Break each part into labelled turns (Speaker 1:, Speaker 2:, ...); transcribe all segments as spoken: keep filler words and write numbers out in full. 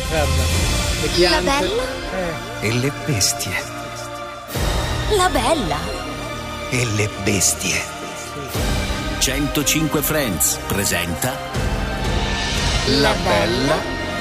Speaker 1: guarda. Le piante.
Speaker 2: La bella?
Speaker 1: Eh.
Speaker 3: E le bestie.
Speaker 2: La bella?
Speaker 3: E le bestie.
Speaker 4: centocinque Friends presenta
Speaker 2: La bella?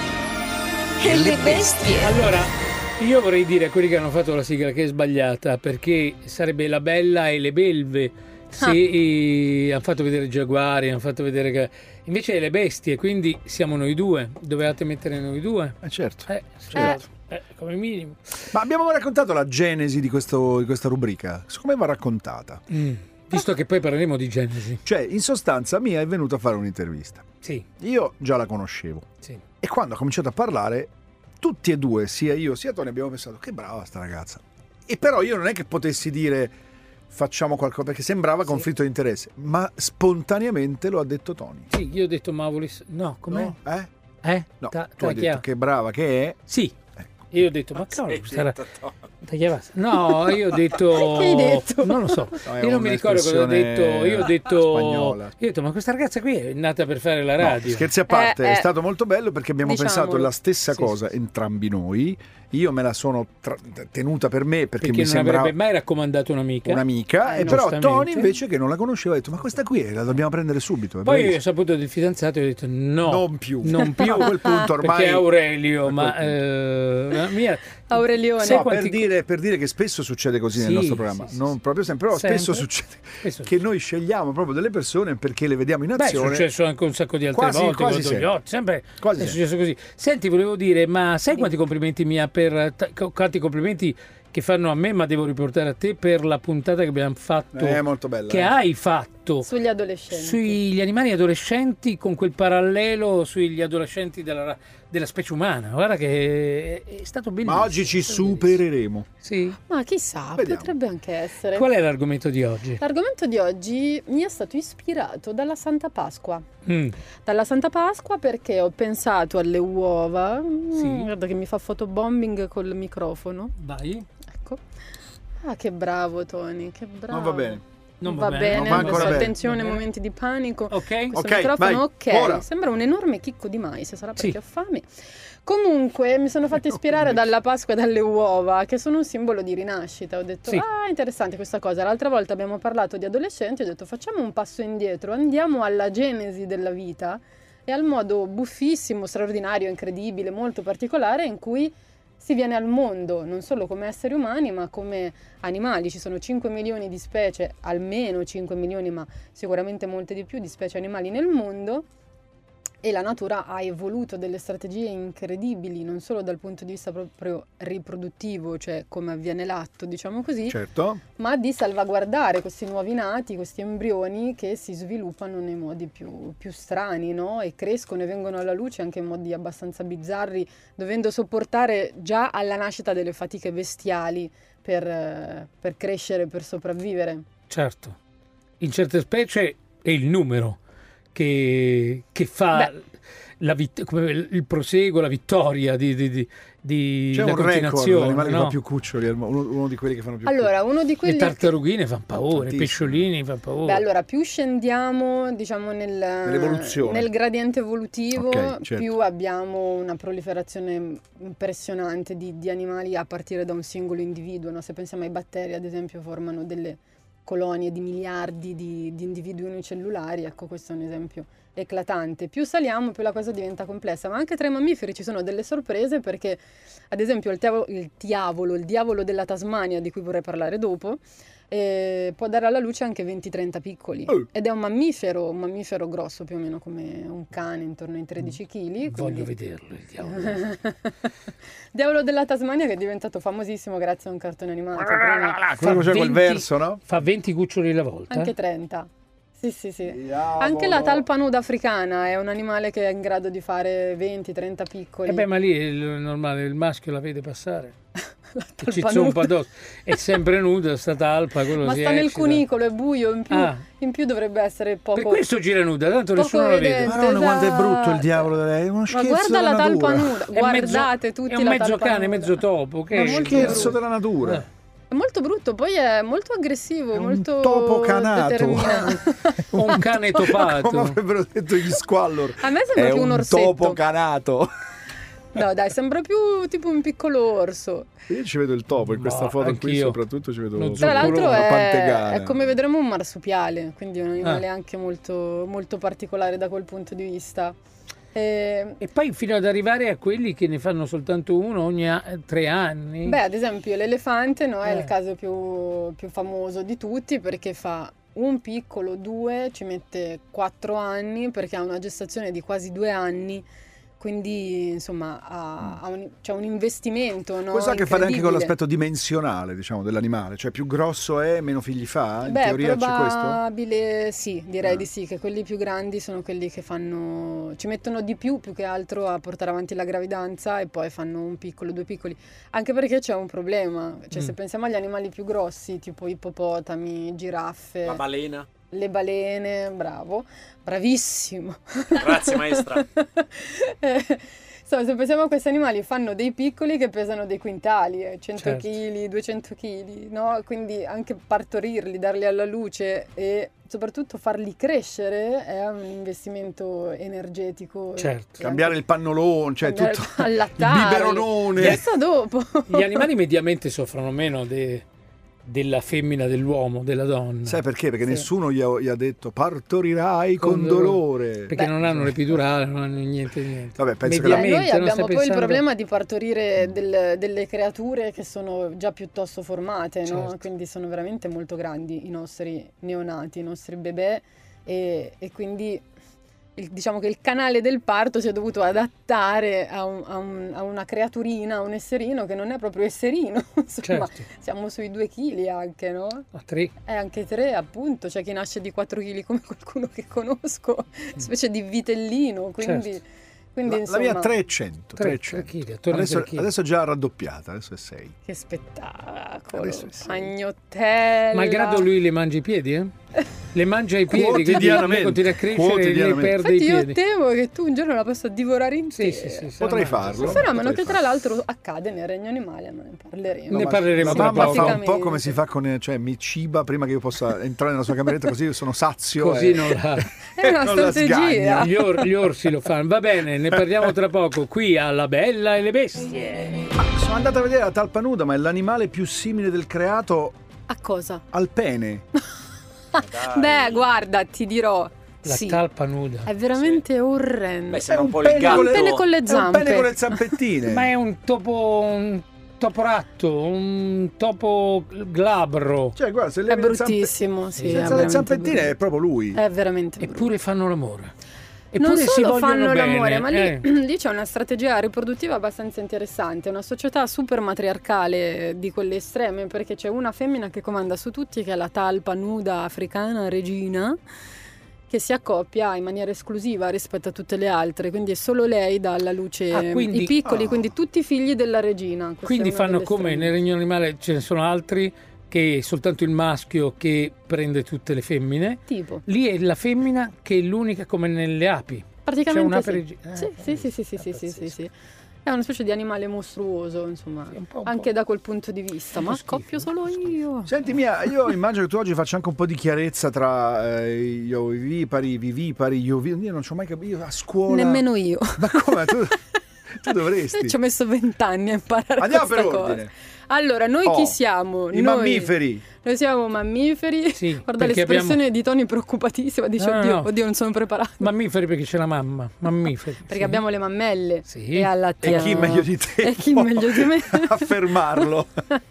Speaker 2: E le bestie?
Speaker 1: Allora, io vorrei dire a quelli che hanno fatto la sigla che è sbagliata, perché sarebbe La bella e le belve. Se eh, hanno fatto vedere giaguari, hanno fatto vedere che invece è le bestie, quindi siamo noi due. Dovevate mettere noi due.
Speaker 5: Eh certo.
Speaker 1: Eh, certo. Eh, come minimo.
Speaker 5: Ma abbiamo raccontato la genesi di, questo, di questa rubrica. Come va raccontata?
Speaker 1: Mm. Visto che poi parleremo di Genesi.
Speaker 5: Cioè, in sostanza, Mia è venuta a fare un'intervista.
Speaker 1: Sì.
Speaker 5: Io già la conoscevo.
Speaker 1: Sì.
Speaker 5: E quando ha cominciato a parlare, tutti e due, sia io sia Tony, abbiamo pensato che brava sta ragazza. E però io non è che potessi dire facciamo qualcosa, perché sembrava
Speaker 1: sì.
Speaker 5: conflitto di interesse, ma spontaneamente lo ha detto Tony.
Speaker 1: Sì, io ho detto Mavolis. No, com'è?
Speaker 5: No? Eh?
Speaker 1: Eh?
Speaker 5: No,
Speaker 1: Ta-
Speaker 5: tu hai
Speaker 1: taglia-
Speaker 5: detto che brava che è.
Speaker 1: Sì. Io ho detto, ma cavolo,
Speaker 5: Sei
Speaker 1: sarà...
Speaker 5: detto, Tony.
Speaker 1: Tagliavas- No, io ho detto...
Speaker 2: Che hai detto?
Speaker 1: Non lo so,
Speaker 5: No, è
Speaker 1: io non mi ricordo cosa ho detto. Io ho detto...
Speaker 5: spagnola.
Speaker 1: Io ho detto, ma questa ragazza qui è nata per fare la
Speaker 5: No,
Speaker 1: radio.
Speaker 5: scherzi a parte,
Speaker 2: Eh, eh.
Speaker 5: è stato molto bello perché abbiamo
Speaker 2: Diciamolo.
Speaker 5: pensato la stessa
Speaker 1: Sì,
Speaker 5: cosa
Speaker 1: sì, sì.
Speaker 5: entrambi noi. Io me la sono tra- tenuta per me perché,
Speaker 1: Perché
Speaker 5: mi
Speaker 1: non
Speaker 5: sembrava
Speaker 1: avrebbe mai raccomandato un'amica.
Speaker 5: un'amica,
Speaker 1: Eh,
Speaker 5: e però
Speaker 1: giustamente.
Speaker 5: Tony invece che non la conosceva ha detto ma questa qui la dobbiamo prendere subito. è
Speaker 1: Poi io ho
Speaker 5: bravissima.
Speaker 1: saputo del fidanzato e ho detto no.
Speaker 5: Non più.
Speaker 1: Non più.
Speaker 5: A quel punto ormai-
Speaker 1: Perché Aurelio,
Speaker 5: a quel
Speaker 1: ma...
Speaker 5: punto.
Speaker 1: eh, la mia...
Speaker 2: Aurelione.
Speaker 1: Sai
Speaker 5: No,
Speaker 1: quanti-
Speaker 5: per, dire, per dire che spesso succede così
Speaker 1: Sì,
Speaker 5: nel nostro programma,
Speaker 1: sì, sì,
Speaker 5: non
Speaker 1: sì.
Speaker 5: proprio sempre, però
Speaker 1: Sempre.
Speaker 5: spesso succede
Speaker 1: Spesso
Speaker 5: che noi scegliamo proprio delle persone perché le vediamo in
Speaker 1: Beh, è
Speaker 5: azione.
Speaker 1: successo anche un sacco di altre
Speaker 5: Quasi-
Speaker 1: volte
Speaker 5: quasi
Speaker 1: con
Speaker 5: sempre.
Speaker 1: Togliatti, sempre
Speaker 5: Quasi
Speaker 1: è
Speaker 5: sempre.
Speaker 1: successo così. Senti, volevo dire, ma sai quanti complimenti mi ha per t- quanti complimenti che fanno a me, ma devo riportare a te per la puntata che abbiamo fatto,
Speaker 5: È molto bella.
Speaker 1: che
Speaker 5: eh.
Speaker 1: hai fatto
Speaker 2: Sugli adolescenti.
Speaker 1: sugli animali adolescenti, con quel parallelo sugli adolescenti della, ra- della specie umana. Guarda che è, è stato bellissimo.
Speaker 5: Ma oggi ci
Speaker 1: è stato
Speaker 5: supereremo.
Speaker 1: bellissimo. Sì.
Speaker 2: Ma chissà,
Speaker 5: Vediamo.
Speaker 2: potrebbe anche essere.
Speaker 1: Qual è l'argomento di oggi?
Speaker 2: L'argomento di oggi mi è stato ispirato dalla Santa Pasqua.
Speaker 1: Mm.
Speaker 2: Dalla Santa Pasqua perché ho pensato alle uova.
Speaker 1: Sì.
Speaker 2: Mm, guarda che mi fa fotobombing col microfono.
Speaker 1: Vai.
Speaker 2: Ecco. Ah, che bravo Tony, che bravo.
Speaker 5: Non va bene.
Speaker 1: Non
Speaker 2: va,
Speaker 1: va
Speaker 2: bene,
Speaker 5: Non va ancora
Speaker 2: adesso
Speaker 5: bene.
Speaker 2: attenzione,
Speaker 1: Va bene.
Speaker 2: momenti di panico.
Speaker 1: Ok.
Speaker 2: Questo
Speaker 5: Ok,
Speaker 2: microfono,
Speaker 5: vai,
Speaker 2: ok.
Speaker 5: ora.
Speaker 2: Sembra un enorme chicco di mais, sarà perché
Speaker 1: Sì.
Speaker 2: ho fame. Comunque mi sono fatta ispirare dalla Pasqua e dalle uova, che sono un simbolo di rinascita. Ho detto,
Speaker 1: Sì.
Speaker 2: ah, interessante questa cosa. L'altra volta abbiamo parlato di adolescenti, ho detto, facciamo un passo indietro, andiamo alla genesi della vita e al modo buffissimo, straordinario, incredibile, molto particolare in cui si viene al mondo, non solo come esseri umani, ma come animali. Ci sono cinque milioni di specie, almeno cinque milioni, ma sicuramente molte di più, di specie animali nel mondo. E la natura ha evoluto delle strategie incredibili, non solo dal punto di vista proprio riproduttivo, cioè come avviene l'atto, diciamo così,
Speaker 5: Certo.
Speaker 2: ma di salvaguardare questi nuovi nati, questi embrioni che si sviluppano nei modi più, più strani, no? E crescono e vengono alla luce anche in modi abbastanza bizzarri, dovendo sopportare già alla nascita delle fatiche bestiali per, eh, per crescere, per sopravvivere.
Speaker 1: Certo. In certe specie è il numero che, che fa
Speaker 2: Beh.
Speaker 1: la vit- come il proseguo, la vittoria di, di, di, di
Speaker 5: C'è
Speaker 1: la
Speaker 5: un record
Speaker 1: continuazione.
Speaker 5: l'animale che
Speaker 1: no?
Speaker 5: fa più cuccioli, uno, uno di quelli che fanno più
Speaker 2: Allora, uno di
Speaker 1: Le
Speaker 2: quelli...
Speaker 1: tartarughine fanno paura, i
Speaker 5: Tantissimo.
Speaker 1: pesciolini fanno paura.
Speaker 2: Beh, allora, più scendiamo, diciamo, nel,
Speaker 5: Nell'evoluzione.
Speaker 2: nel gradiente evolutivo,
Speaker 5: Ok, certo.
Speaker 2: più abbiamo una proliferazione impressionante di, di animali a partire da un singolo individuo, no? Se pensiamo ai batteri, ad esempio, formano delle colonie di miliardi di, di individui unicellulari, ecco, questo è un esempio eclatante. Più saliamo, più la cosa diventa complessa, ma anche tra i mammiferi ci sono delle sorprese perché, ad esempio, il, tiavolo, il diavolo, il diavolo della Tasmania, di cui vorrei parlare dopo, eh, può dare alla luce anche venti trenta piccoli.
Speaker 5: Oh.
Speaker 2: Ed è un mammifero, un mammifero grosso più o meno come un cane, intorno ai tredici chili.
Speaker 1: Voglio vederlo, il diavolo.
Speaker 2: Diavolo della Tasmania, che è diventato famosissimo grazie a un cartone animato. prima
Speaker 5: Quello c'è quel
Speaker 1: venti
Speaker 5: verso, no?
Speaker 1: Fa venti cuccioli alla volta.
Speaker 2: anche
Speaker 1: eh?
Speaker 2: trenta. Sì, sì, sì.
Speaker 5: Diavolo.
Speaker 2: Anche la talpa nuda africana è un animale che è in grado di fare venti trenta piccoli.
Speaker 1: E beh, ma lì è il normale, il maschio la vede passare.
Speaker 2: La
Speaker 1: Che
Speaker 2: talpa
Speaker 1: ci zompa
Speaker 2: nuda.
Speaker 1: addosso. È sempre nuda, sta talpa, quello
Speaker 2: Ma
Speaker 1: si
Speaker 2: sta nel
Speaker 1: eccita.
Speaker 2: cunicolo, è buio, in più,
Speaker 1: Ah.
Speaker 2: in più dovrebbe essere poco...
Speaker 1: Per questo gira nuda, tanto
Speaker 2: poco
Speaker 1: nessuno la vede.
Speaker 2: evidente.
Speaker 5: Madonna, quanto è brutto il
Speaker 2: Esatto.
Speaker 5: diavolo della- è uno
Speaker 2: Ma
Speaker 5: scherzo
Speaker 2: guarda
Speaker 5: della
Speaker 2: la talpa
Speaker 5: natura.
Speaker 2: nuda,
Speaker 1: È
Speaker 2: guardate
Speaker 1: mezzo,
Speaker 2: tutti
Speaker 1: è un
Speaker 2: la
Speaker 1: mezzo
Speaker 2: talpa
Speaker 1: cane,
Speaker 2: nuda.
Speaker 1: mezzo topo. Che
Speaker 2: Ma
Speaker 1: è?
Speaker 2: molto
Speaker 5: Scherzo
Speaker 2: brutto.
Speaker 5: della natura.
Speaker 1: Eh.
Speaker 2: È molto brutto, poi è molto aggressivo,
Speaker 5: È un
Speaker 2: molto
Speaker 5: topo canato.
Speaker 2: determinato.
Speaker 1: O un cane
Speaker 5: Come
Speaker 1: topato.
Speaker 5: avrebbero detto gli Squallor.
Speaker 2: A me sembra
Speaker 5: È
Speaker 2: più un
Speaker 5: un
Speaker 2: orsetto.
Speaker 5: topo canato.
Speaker 2: No, dai, sembra più tipo un piccolo orso.
Speaker 5: Io ci vedo il topo in questa
Speaker 1: Ma
Speaker 5: foto qui,
Speaker 1: anch'io.
Speaker 5: soprattutto ci vedo
Speaker 1: Lo
Speaker 5: una
Speaker 2: Tra l'altro
Speaker 5: pantegana.
Speaker 2: è, è come vedremo un marsupiale, quindi un animale
Speaker 1: Ah.
Speaker 2: anche molto, molto particolare da quel punto di vista. E,
Speaker 1: E poi fino ad arrivare a quelli che ne fanno soltanto uno ogni a- tre anni.
Speaker 2: beh, ad esempio l'elefante, no, è
Speaker 1: Eh.
Speaker 2: il caso più, più famoso di tutti perché fa un piccolo, due, ci mette quattro anni perché ha una gestazione di quasi due anni. Quindi insomma ha, ha un, c'è un investimento, no?
Speaker 5: Cosa che fate anche con
Speaker 2: incredibile.
Speaker 5: l'aspetto dimensionale, diciamo, dell'animale, cioè più grosso è, meno figli fa? In
Speaker 2: Beh,
Speaker 5: teoria c'è questo?
Speaker 2: probabile sì, direi
Speaker 5: Ah.
Speaker 2: di sì, che quelli più grandi sono quelli che fanno, ci mettono di più più che altro a portare avanti la gravidanza e poi fanno un piccolo, due piccoli, anche perché c'è un problema, cioè
Speaker 1: Mm.
Speaker 2: se pensiamo agli animali più grossi, tipo ippopotami, giraffe,
Speaker 6: La balena.
Speaker 2: le balene, bravo, bravissimo.
Speaker 6: Grazie, maestra.
Speaker 2: Eh, insomma, se pensiamo a questi animali, fanno dei piccoli che pesano dei quintali, eh, cento
Speaker 1: Certo.
Speaker 2: chili, duecento chili, no? Quindi anche partorirli, darli alla luce e soprattutto farli crescere è un investimento energetico.
Speaker 1: Certo.
Speaker 2: E
Speaker 5: Cambiare il pannolone, cioè
Speaker 2: cambiare-
Speaker 5: tutto il
Speaker 2: allattarli.
Speaker 5: biberonone.
Speaker 2: Questo dopo.
Speaker 1: Gli animali mediamente soffrono meno de- della femmina dell'uomo, della donna.
Speaker 5: Sai perché? Perché
Speaker 2: Sì.
Speaker 5: nessuno gli ha, gli ha detto partorirai con,
Speaker 1: Con
Speaker 5: dolore.
Speaker 1: Perché
Speaker 2: Beh.
Speaker 1: non hanno l'epidurale, non hanno niente, niente.
Speaker 5: Vabbè, penso che
Speaker 2: Beh,
Speaker 5: la-
Speaker 1: Mediamente,
Speaker 2: noi
Speaker 1: non
Speaker 2: abbiamo
Speaker 1: stai
Speaker 2: poi il
Speaker 1: pensando-
Speaker 2: problema di partorire del- delle creature che sono già piuttosto formate, no?
Speaker 1: Certo.
Speaker 2: Quindi sono veramente molto grandi i nostri neonati, i nostri bebè e, e quindi il- diciamo che il canale del parto si è dovuto adattare a, un- a un- a una creaturina, a un esserino che non è proprio esserino, insomma
Speaker 1: Certo.
Speaker 2: siamo sui due chili anche, no?
Speaker 1: A tre.
Speaker 2: E anche tre, appunto, c'è chi nasce di quattro chili come qualcuno che conosco, specie di vitellino, quindi,
Speaker 1: Certo.
Speaker 2: quindi
Speaker 5: la, la mia
Speaker 2: insomma,
Speaker 5: trecento,
Speaker 1: Tre,
Speaker 5: trecento.
Speaker 1: tre chili, attorno ai
Speaker 5: Adesso,
Speaker 1: tre chili.
Speaker 5: adesso è già raddoppiata, adesso è sei.
Speaker 2: che spettacolo,
Speaker 5: Adesso è sì.
Speaker 2: pagnottella.
Speaker 1: Malgrado lui le mangia i piedi, eh? Le mangia i piedi, quindi
Speaker 5: Quotidianamente.
Speaker 1: lei continua a crescere e le
Speaker 5: Quotidianamente.
Speaker 1: perde i
Speaker 2: Infatti io
Speaker 1: piedi.
Speaker 2: temo che tu un giorno la possa divorare intera.
Speaker 1: Sì, sì, sì, se
Speaker 5: Potrei
Speaker 1: la mangia.
Speaker 5: farlo.
Speaker 2: Un fenomeno
Speaker 5: Potrei
Speaker 2: che tra
Speaker 5: farlo.
Speaker 2: l'altro accade nel regno animale, ma ne parleremo.
Speaker 1: Ne
Speaker 5: ma-
Speaker 1: parleremo
Speaker 5: ma
Speaker 1: tra
Speaker 5: mamma
Speaker 1: poco.
Speaker 5: fa un po'
Speaker 2: Praticamente.
Speaker 5: come si fa con, cioè mi ciba prima che io possa entrare nella sua cameretta, così io sono sazio.
Speaker 1: Così
Speaker 5: e-
Speaker 1: non la...
Speaker 2: È una
Speaker 5: non la
Speaker 2: strategia.
Speaker 5: sgagna.
Speaker 1: Gli, or- gli orsi lo fanno. Va bene, ne parliamo tra poco qui alla Bella e le Bestie.
Speaker 5: Sono andato a vedere la talpa nuda, ma è l'animale più simile del creato
Speaker 2: A cosa?
Speaker 5: al pene.
Speaker 2: Beh, guarda, ti dirò.
Speaker 1: La
Speaker 2: sì,
Speaker 1: talpa nuda.
Speaker 2: è veramente orrendo.
Speaker 6: Beh, sembra
Speaker 5: È
Speaker 6: un po'
Speaker 5: un
Speaker 6: il
Speaker 5: pene
Speaker 6: gatto.
Speaker 5: con
Speaker 2: un pene con le
Speaker 5: È un
Speaker 2: zampe.
Speaker 5: pene con le zampettine.
Speaker 1: Ma è un topo, un toporatto, un topo glabro.
Speaker 5: Cioè, guarda, se
Speaker 2: È
Speaker 5: levi le zampe-
Speaker 2: bruttissimo, sì. è
Speaker 5: senza le
Speaker 2: veramente
Speaker 5: zampettine
Speaker 2: brutto.
Speaker 5: è proprio lui.
Speaker 2: È veramente brutto.
Speaker 1: Eppure fanno l'amore.
Speaker 2: Non
Speaker 1: Eppure si
Speaker 2: solo
Speaker 1: vogliono
Speaker 2: fanno
Speaker 1: bene.
Speaker 2: l'amore, ma lì,
Speaker 1: eh.
Speaker 2: lì c'è una strategia riproduttiva abbastanza interessante, una società super matriarcale di quelle estreme, perché c'è una femmina che comanda su tutti, che è la talpa nuda africana regina, che si accoppia in maniera esclusiva rispetto a tutte le altre, quindi è solo lei dà alla luce
Speaker 1: Ah, quindi-
Speaker 2: i piccoli,
Speaker 5: ah.
Speaker 2: quindi tutti i figli della regina. Questa
Speaker 1: Quindi
Speaker 2: è una
Speaker 1: fanno
Speaker 2: delle
Speaker 1: come
Speaker 2: estreme.
Speaker 1: nel regno animale ce ne sono altri che è soltanto il maschio che prende tutte le femmine.
Speaker 2: Tipo,
Speaker 1: Lì è la femmina che è l'unica come nelle api.
Speaker 2: praticamente
Speaker 1: C'è
Speaker 2: sì.
Speaker 1: un'ape regi-
Speaker 2: Sì,
Speaker 1: eh,
Speaker 2: sì, sì, sì, sì, sì, sì, sì, sì. È una specie di animale mostruoso, insomma,
Speaker 1: Sì, un po', un
Speaker 2: anche
Speaker 1: po'.
Speaker 2: da quel punto di vista, ma
Speaker 1: po' schifo,
Speaker 2: scoppio solo io.
Speaker 5: Senti Mia, io immagino che tu oggi faccia anche un po' di chiarezza tra eh, gli ovipari, i vivipari, gli ovipari. Io non ci ho mai capito, io a scuola...
Speaker 2: Nemmeno io.
Speaker 5: Ma come? Tu, tu dovresti.
Speaker 2: Ci ho messo vent'anni a imparare
Speaker 5: Andiamo
Speaker 2: questa
Speaker 5: per
Speaker 2: cosa.
Speaker 5: ordine.
Speaker 2: Allora, noi
Speaker 5: Oh,
Speaker 2: chi siamo?
Speaker 5: I
Speaker 2: Noi-
Speaker 5: mammiferi.
Speaker 2: Noi siamo mammiferi.
Speaker 1: Sì,
Speaker 2: Guarda
Speaker 1: perché
Speaker 2: l'espressione di Tony preoccupatissima, dice
Speaker 1: No, no,
Speaker 2: oddio,
Speaker 1: no.
Speaker 2: oddio, non sono preparato.
Speaker 1: Mammiferi perché c'è la mamma. Mammiferi.
Speaker 2: Perché
Speaker 1: sì.
Speaker 2: abbiamo le mammelle
Speaker 1: Sì.
Speaker 2: e allattiamo.
Speaker 5: E chi meglio di te?
Speaker 2: E chi
Speaker 5: può
Speaker 2: meglio di me?
Speaker 5: affermarlo.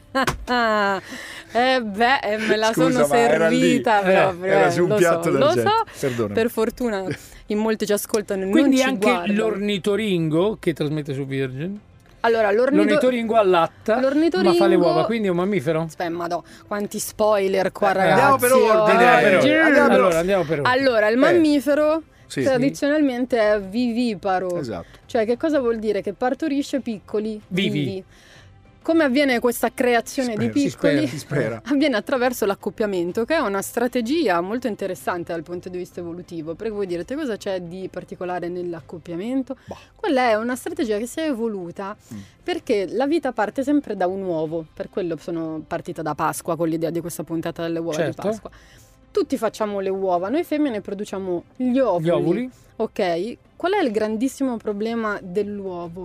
Speaker 2: Ah, eh beh, eh, me la
Speaker 5: Scusa,
Speaker 2: sono
Speaker 5: ma era lì.
Speaker 2: servita
Speaker 1: Eh,
Speaker 2: proprio.
Speaker 5: era
Speaker 2: eh,
Speaker 5: su un
Speaker 2: lo
Speaker 5: piatto
Speaker 2: so,
Speaker 5: del
Speaker 2: lo
Speaker 5: genere.
Speaker 2: so.
Speaker 5: Perdonami.
Speaker 2: Per fortuna in molti ci ascoltano e non
Speaker 1: Quindi
Speaker 2: ci
Speaker 1: anche
Speaker 2: guardano.
Speaker 1: l'ornitoringo che trasmette su Virgin.
Speaker 2: Allora, l'ornito-
Speaker 1: L'ornitoringo allatta,
Speaker 2: l'ornitoringo-
Speaker 1: ma fa le uova, quindi è un mammifero?
Speaker 2: Aspetta, madò, quanti spoiler qua,
Speaker 1: Eh,
Speaker 2: ragazzi.
Speaker 5: andiamo per ordine,
Speaker 2: oggi.
Speaker 5: per ordine. Andiamo per
Speaker 1: Allora, andiamo per ordine.
Speaker 2: Allora, il
Speaker 5: Eh,
Speaker 2: mammifero
Speaker 5: sì.
Speaker 2: tradizionalmente è viviparo.
Speaker 5: Esatto.
Speaker 2: Cioè, che cosa vuol dire? Che partorisce piccoli
Speaker 1: Vivi.
Speaker 2: vivi. Come avviene questa creazione
Speaker 5: Spero,
Speaker 2: di
Speaker 5: si
Speaker 2: piccoli?
Speaker 1: spera,
Speaker 5: si spera.
Speaker 2: Avviene attraverso l'accoppiamento, che è una strategia molto interessante dal punto di vista evolutivo. Perché voi direte cosa c'è di particolare nell'accoppiamento?
Speaker 5: Boh.
Speaker 2: Quella è una strategia che si è evoluta
Speaker 5: Mm.
Speaker 2: perché la vita parte sempre da un uovo. Per quello sono partita da Pasqua con l'idea di questa puntata delle uova
Speaker 1: Certo.
Speaker 2: di Pasqua. Tutti facciamo le uova, noi femmine produciamo gli ovuli.
Speaker 1: Gli ovuli?
Speaker 2: Ok, qual è il grandissimo problema dell'uovo?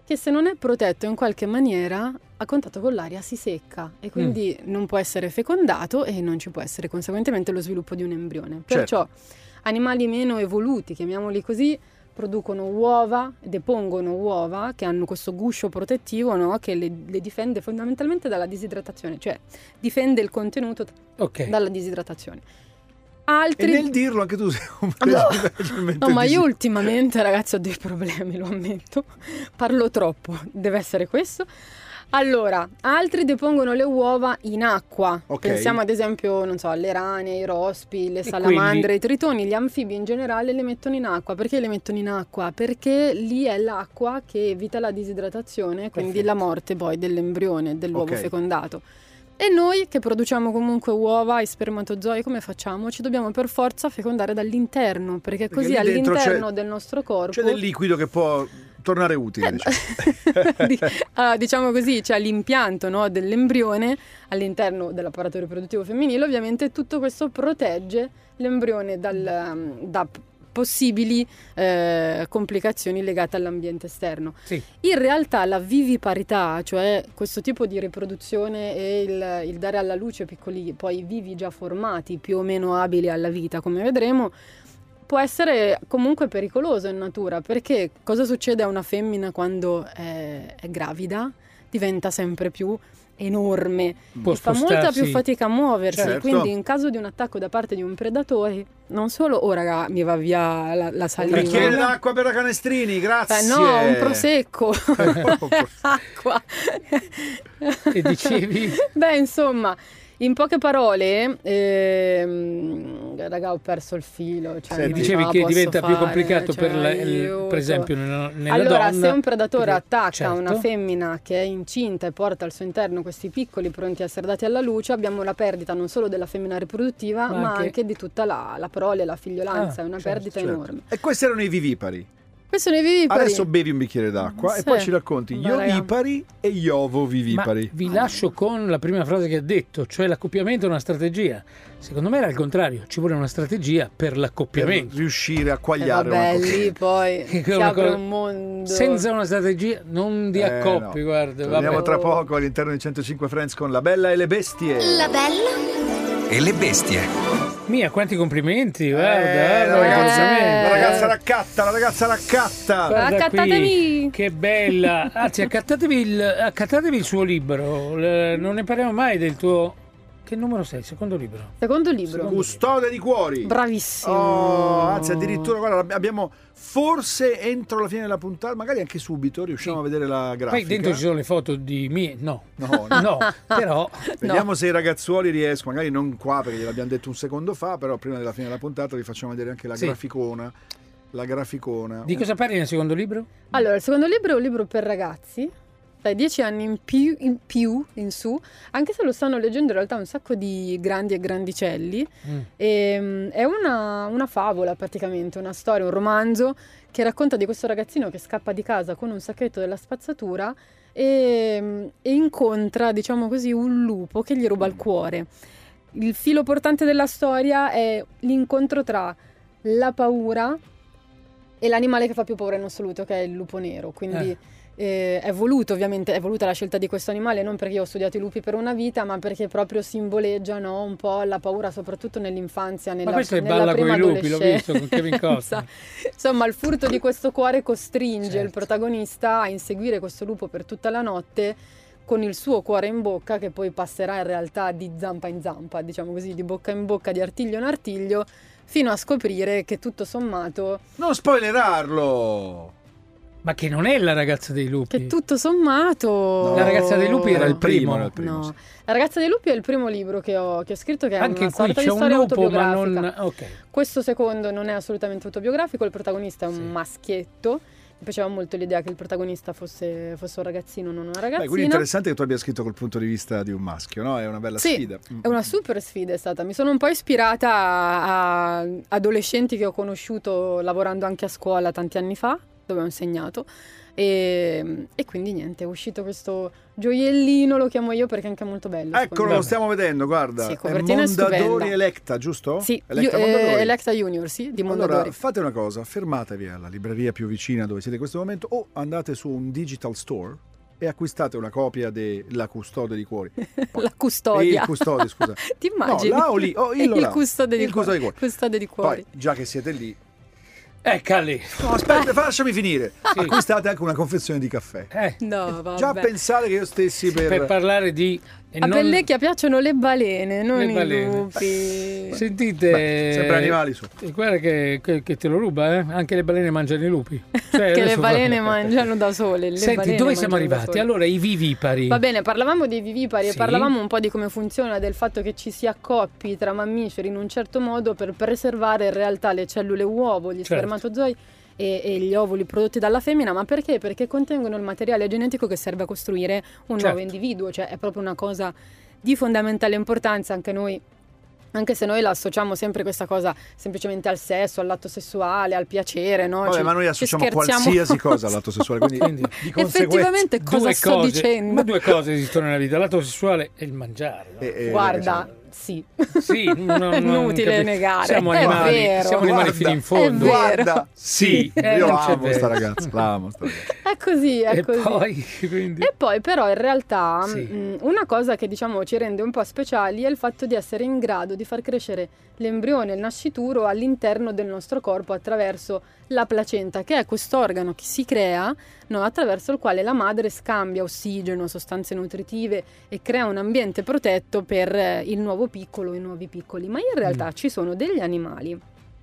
Speaker 2: che se non è protetto in qualche maniera a contatto con l'aria si secca e quindi mm. non può essere fecondato e non ci può essere conseguentemente lo sviluppo di un embrione. Perciò certo. animali meno evoluti, chiamiamoli così, producono uova, depongono uova che hanno questo guscio protettivo, no? Che le, le difende fondamentalmente dalla disidratazione, cioè difende il contenuto okay. dalla disidratazione. Altri...
Speaker 5: E nel dirlo anche tu sei un
Speaker 2: no, no ma io ultimamente ragazzi ho dei problemi, lo ammetto, parlo troppo, deve essere questo. Allora, altri depongono le uova in acqua, okay. pensiamo ad esempio, non so, alle rane, ai rospi, le salamandre, quindi... i tritoni, gli anfibi in generale le mettono in acqua. Perché le mettono in acqua? Perché lì è l'acqua che evita la disidratazione, quindi Perfetto. la morte poi dell'embrione, dell'uovo okay. fecondato. E noi che produciamo comunque uova e spermatozoi, come facciamo? Ci dobbiamo per forza fecondare dall'interno, perché, perché così all'interno del nostro corpo...
Speaker 5: C'è del liquido che può tornare utile,
Speaker 2: eh,
Speaker 5: diciamo.
Speaker 2: uh, diciamo così, c'è cioè l'impianto no, dell'embrione all'interno dell'apparato riproduttivo femminile, ovviamente tutto questo protegge l'embrione dal, da possibili eh, complicazioni legate all'ambiente esterno.
Speaker 1: Sì.
Speaker 2: In realtà la viviparità, cioè questo tipo di riproduzione e il, il dare alla luce piccoli poi vivi già formati, più o meno abili alla vita, come vedremo, può essere comunque pericoloso in natura, perché cosa succede a una femmina quando è, è gravida? Diventa sempre più enorme,
Speaker 1: può
Speaker 2: fa molta più fatica a muoversi,
Speaker 5: certo.
Speaker 2: quindi in caso di un attacco da parte di un predatore non solo oh raga mi va via la, la saliva,
Speaker 5: un bicchiere d'acqua per la Canestrini, grazie.
Speaker 2: Eh, no, un prosecco. Acqua.
Speaker 1: E dicevi?
Speaker 2: Beh, insomma, in poche parole, ehm, raga, ho perso il filo. Cioè,
Speaker 1: sì, dicevi che diventa
Speaker 2: fare,
Speaker 1: più complicato
Speaker 2: cioè,
Speaker 1: per, la, il, per esempio, nella, nella
Speaker 2: allora,
Speaker 1: donna.
Speaker 2: se un predatore
Speaker 1: perché,
Speaker 2: attacca
Speaker 1: certo.
Speaker 2: una femmina che è incinta e porta al suo interno questi piccoli pronti a essere dati alla luce, abbiamo la perdita non solo della femmina riproduttiva, ma, ma anche... anche di tutta la, la prole, la figliolanza. Ah, è una certo, perdita
Speaker 5: certo.
Speaker 2: enorme.
Speaker 5: E questi erano i vivipari.
Speaker 2: Questi sono i vivipari.
Speaker 5: Adesso bevi un bicchiere d'acqua sì. e poi ci racconti gli ovipari e gli ovovivipari.
Speaker 1: Ma vi lascio con la prima frase che ha detto, cioè l'accoppiamento è una strategia. Secondo me era il contrario, ci vuole una strategia per l'accoppiamento.
Speaker 5: Per riuscire a quagliare
Speaker 2: eh vabbè,
Speaker 5: una cosa.
Speaker 2: Lì poi si
Speaker 1: una
Speaker 2: apre
Speaker 1: cosa...
Speaker 2: un mondo.
Speaker 1: Senza una strategia non di accoppi,
Speaker 5: eh, no.
Speaker 1: guarda.
Speaker 5: Torniamo
Speaker 1: vabbè.
Speaker 5: tra poco all'interno di centocinque Friends con La Bella e le Bestie.
Speaker 3: La Bella e le Bestie.
Speaker 1: Mia, quanti complimenti, guarda.
Speaker 5: Eh, la, ragazza, la ragazza raccatta, la ragazza raccatta.
Speaker 2: Accattatevi.
Speaker 1: Che bella. Anzi, accattatevi il, accattatevi il suo libro. Le, non ne parliamo mai del tuo... Che numero sei? Secondo libro?
Speaker 2: Secondo libro.
Speaker 5: Custode di cuori.
Speaker 2: Bravissimo.
Speaker 5: Oh, anzi, addirittura, guarda, abbiamo forse entro la fine della puntata, magari anche subito, riusciamo sì. a vedere la grafica.
Speaker 1: Poi dentro ci sono le foto di mie. No,
Speaker 5: no, no.
Speaker 1: no però.
Speaker 5: Vediamo
Speaker 2: no.
Speaker 5: se i ragazzuoli riescono, magari non qua perché gliel'abbiamo detto un secondo fa, però prima della fine della puntata vi facciamo vedere anche la sì. graficona. La graficona.
Speaker 1: Di cosa parli nel secondo libro?
Speaker 2: Allora, il secondo libro è un libro per ragazzi. Dai dieci anni in più, in più in su, anche se lo stanno leggendo in realtà un sacco di grandi e grandicelli. Mm. E, è una, una favola praticamente, una storia, un romanzo che racconta di questo ragazzino che scappa di casa con un sacchetto della spazzatura e, e incontra, diciamo così, un lupo che gli ruba il cuore. Il filo portante della storia è l'incontro tra la paura e l'animale che fa più paura in assoluto, che è il lupo nero. Quindi... Eh. Eh, è voluto ovviamente, è voluta la scelta di questo animale non perché io ho studiato i lupi per una vita, ma perché proprio simboleggia no, un po' la paura, soprattutto nell'infanzia, nella,
Speaker 1: ma questo è
Speaker 2: nella
Speaker 1: Balla
Speaker 2: prima
Speaker 1: con i lupi, l'ho visto con Kevin Costner.
Speaker 2: Insomma, il furto di questo cuore costringe
Speaker 1: certo.
Speaker 2: il protagonista a inseguire questo lupo per tutta la notte con il suo cuore in bocca, che poi passerà in realtà di zampa in zampa, diciamo così, di bocca in bocca, di artiglio in artiglio, fino a scoprire che tutto sommato...
Speaker 5: Non spoilerarlo!
Speaker 1: Ma che non è la ragazza dei lupi.
Speaker 2: Che tutto sommato...
Speaker 1: No. La ragazza dei lupi era il primo.
Speaker 5: Era il primo
Speaker 2: no.
Speaker 5: sì.
Speaker 2: La ragazza dei lupi è il primo libro che ho, che ho scritto, che è
Speaker 1: anche
Speaker 2: una
Speaker 1: qui
Speaker 2: sorta
Speaker 1: c'è
Speaker 2: di storia
Speaker 1: un lupo,
Speaker 2: autobiografica.
Speaker 1: ma non... okay.
Speaker 2: Questo secondo non è assolutamente autobiografico, il protagonista è un
Speaker 1: sì.
Speaker 2: maschietto. Mi piaceva molto l'idea che il protagonista fosse, fosse un ragazzino, non una ragazzina.
Speaker 5: Beh, quindi è interessante che tu abbia scritto col punto di vista di un maschio, no? È una bella
Speaker 2: sì,
Speaker 5: sfida.
Speaker 2: È una super sfida, è stata. Mi sono un po' ispirata a, a adolescenti che ho conosciuto lavorando anche a scuola tanti anni fa, dove ho insegnato. E, e quindi niente, è uscito questo gioiellino, lo chiamo io perché è anche molto bello.
Speaker 5: Eccolo, lo stiamo vedendo, guarda.
Speaker 2: Sì,
Speaker 5: è
Speaker 2: copertina
Speaker 5: Mondadori
Speaker 2: stupenda.
Speaker 5: Electa, giusto?
Speaker 2: Sì,
Speaker 5: Electa,
Speaker 2: io- eh,
Speaker 5: Mondadori.
Speaker 2: Electa Junior, sì, di Mondadori.
Speaker 5: Allora, fate una cosa, fermatevi alla libreria più vicina dove siete in questo momento o andate su un digital store e acquistate una copia della Custode di Cuori. Poi-
Speaker 2: La custodia.
Speaker 5: Il custode, scusa.
Speaker 2: Ti immagini?
Speaker 5: No, là o lì, o illo
Speaker 2: il
Speaker 5: là.
Speaker 2: custode di
Speaker 5: Il custode di
Speaker 2: cuori.
Speaker 5: cuori.
Speaker 2: Custode di cuori.
Speaker 5: Poi, già che siete lì,
Speaker 1: Ecca lì.
Speaker 5: no, aspetta, lasciami finire. Acquistate anche una confezione di caffè.
Speaker 1: Eh,
Speaker 2: No, vabbè.
Speaker 5: Già pensare che io stessi per...
Speaker 1: per parlare di... e
Speaker 2: A
Speaker 1: non-
Speaker 2: Pellecchia piacciono le balene, non
Speaker 1: Le
Speaker 2: i
Speaker 1: balene.
Speaker 2: lupi.
Speaker 1: Sentite...
Speaker 5: Beh, sempre animali su.
Speaker 1: eh, Guarda che, che- che te lo ruba, eh? Anche le balene mangiano i lupi. Cioè,
Speaker 2: che le
Speaker 1: adesso fa-
Speaker 2: balene mangiano da sole. Le
Speaker 1: Senti,
Speaker 2: balene
Speaker 1: dove siamo
Speaker 2: mangiano da
Speaker 1: arrivati?
Speaker 2: sole.
Speaker 1: Allora, i vivipari.
Speaker 2: Va bene, parlavamo dei vivipari
Speaker 1: Sì.
Speaker 2: e parlavamo un po' di come funziona, del fatto che ci si accoppi tra mammiferi in un certo modo per preservare in realtà le cellule uovo, gli
Speaker 1: Certo.
Speaker 2: spermatozoi e, e gli ovuli prodotti dalla femmina. Ma perché? Perché contengono il materiale genetico che serve a costruire un
Speaker 1: Certo.
Speaker 2: nuovo individuo, cioè è proprio una cosa di fondamentale importanza. Anche noi, anche se noi la associamo sempre questa cosa semplicemente al sesso, all'atto sessuale, al piacere, no?
Speaker 5: Vabbè,
Speaker 2: Ci-
Speaker 5: ma noi
Speaker 2: ci
Speaker 5: associamo
Speaker 2: scherziamo.
Speaker 5: qualsiasi cosa all'atto sessuale, quindi,
Speaker 1: Quindi,
Speaker 5: di conseguenza...
Speaker 2: Effettivamente cosa
Speaker 1: Due
Speaker 2: sto
Speaker 1: cose,
Speaker 2: dicendo?
Speaker 1: ma due cose esistono nella vita, l'atto sessuale e il mangiare. no?
Speaker 5: Eh, eh,
Speaker 2: Guarda, sì.
Speaker 1: Sì, non- non-
Speaker 2: È inutile
Speaker 1: capi-
Speaker 2: negare.
Speaker 1: Siamo
Speaker 2: È
Speaker 1: animali,
Speaker 2: vero.
Speaker 1: siamo animali
Speaker 5: Guarda,
Speaker 1: fino in
Speaker 2: è
Speaker 1: fondo.
Speaker 2: vero.
Speaker 5: Guarda, sì,
Speaker 1: Eh,
Speaker 5: io
Speaker 1: non c'è
Speaker 5: amo sta
Speaker 1: vero.
Speaker 5: ragazza, la amo sta ragazza.
Speaker 2: È così, è
Speaker 1: E
Speaker 2: così.
Speaker 1: poi, quindi...
Speaker 2: E poi però in realtà
Speaker 1: Sì.
Speaker 2: mh, una cosa che diciamo ci rende un po' speciali è il fatto di essere in grado di far crescere l'embrione, il nascituro all'interno del nostro corpo attraverso la placenta, che è quest'organo che si crea, no, attraverso il quale la madre scambia ossigeno, sostanze nutritive e crea un ambiente protetto per eh, il nuovo piccolo, i nuovi piccoli. Ma in realtà
Speaker 1: Mm.
Speaker 2: ci sono degli animali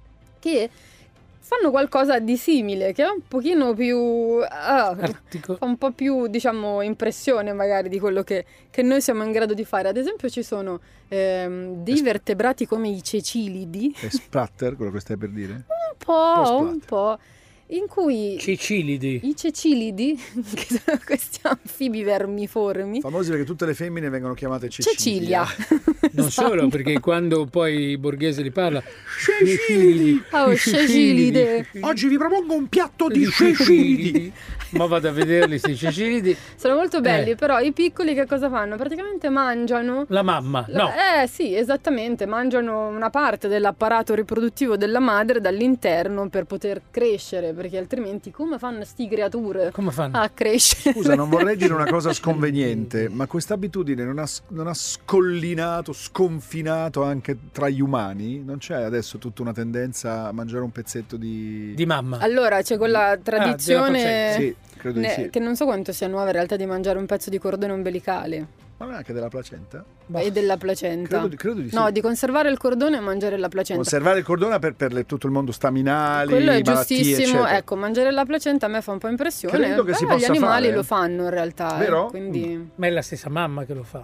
Speaker 2: che fanno qualcosa di simile, che è un pochino più... ah,
Speaker 1: Artico-
Speaker 2: fa un po' più, diciamo, impressione magari di quello che, che noi siamo in grado di fare. Ad esempio ci sono ehm, dei
Speaker 5: Es-
Speaker 2: vertebrati come i cecilidi,
Speaker 5: È splatter quello che stai per dire?
Speaker 2: un
Speaker 5: po'
Speaker 2: po',
Speaker 5: splatter.
Speaker 2: un po', in cui
Speaker 1: Cecilidi.
Speaker 2: i cecilidi, che sono questi anfibi vermiformi,
Speaker 5: Famosi perché tutte le femmine vengono chiamate Cecilia.
Speaker 2: Cecilia.
Speaker 1: Non
Speaker 2: Esatto.
Speaker 1: solo, perché quando poi Borghese li parla, Cecilidi,
Speaker 2: Oh, Cecilide.
Speaker 5: Oggi vi propongo un piatto di
Speaker 1: di
Speaker 5: Cecilidi.
Speaker 1: Cecilidi. Ma vado a vederli, sti Cecilidi.
Speaker 2: Sono molto belli,
Speaker 1: Eh.
Speaker 2: però i piccoli che cosa fanno? Praticamente mangiano...
Speaker 1: La mamma,
Speaker 2: La-
Speaker 1: no.
Speaker 2: Eh sì, esattamente, mangiano una parte dell'apparato riproduttivo della madre dall'interno per poter crescere, perché altrimenti come fanno sti creature
Speaker 1: Come fanno?
Speaker 2: a crescere?
Speaker 5: Scusa, non vorrei dire una cosa sconveniente, ma questa abitudine non ha, non ha scollinato, sconfinato anche tra gli umani? Non c'è adesso tutta una tendenza a mangiare un pezzetto di...
Speaker 1: Di mamma.
Speaker 2: Allora c'è quella tradizione
Speaker 1: placenta,
Speaker 5: Sì, credo di
Speaker 2: ne-
Speaker 5: sì.
Speaker 2: che non so quanto sia nuova in realtà, di mangiare un pezzo di cordone ombelicale
Speaker 5: Ma non è anche della placenta?
Speaker 2: e della placenta.
Speaker 5: Credo di, credo di sì.
Speaker 2: No, di conservare il cordone e mangiare la placenta.
Speaker 5: Conservare il cordone per, per le- tutto il mondo staminali,
Speaker 2: Quello è
Speaker 5: malattie,
Speaker 2: giustissimo,
Speaker 5: eccetera.
Speaker 2: ecco, mangiare la placenta a me fa un po' impressione,
Speaker 5: Credo che
Speaker 2: però
Speaker 5: si
Speaker 2: gli
Speaker 5: possa
Speaker 2: animali
Speaker 5: fare.
Speaker 2: lo fanno in realtà, eh,
Speaker 5: Vero?
Speaker 2: quindi...
Speaker 1: Ma è la stessa mamma che lo fa.